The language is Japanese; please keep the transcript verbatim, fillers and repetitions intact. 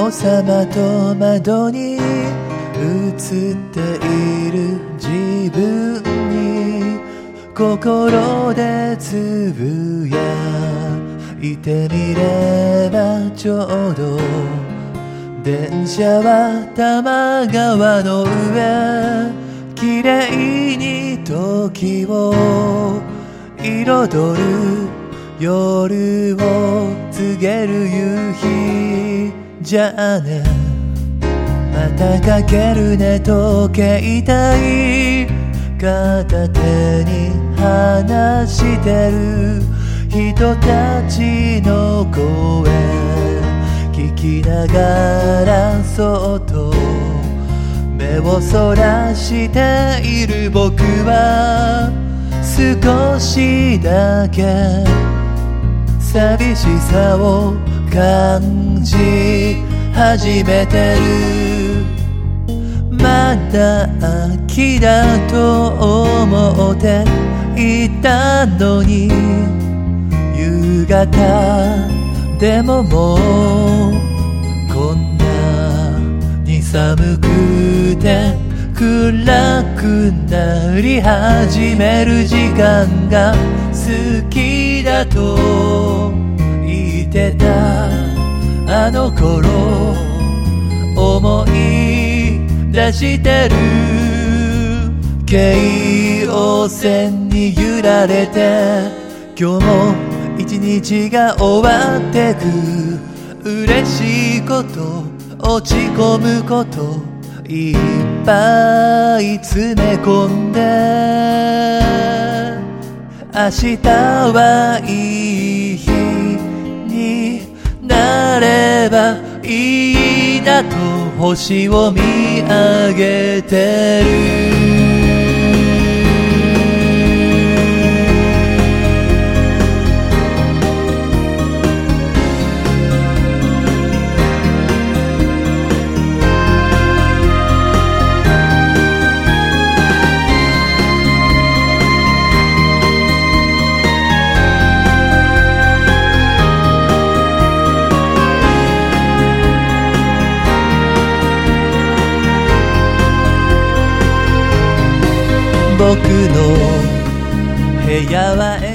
王様と窓に映っている自分に心でつぶやいてみればちょうど電車は多摩川の上きれいに時を彩る夜を告げる夕日じゃあねまたかけるね時計台片手に話してる人たちの声聞きながらそっと目をそらしている僕は少しだけ寂しさを感じ始めてるまだ秋だと思っていたのに夕方でももうこんなに寒くて暗くなり始める時間が好きだと言ってたあの頃思い出してる京王線に揺られて今日も一日が終わってく嬉しいこと落ち込むこといっぱい詰め込んで明日はいい日になればいいなと星を見上げてる僕の部屋は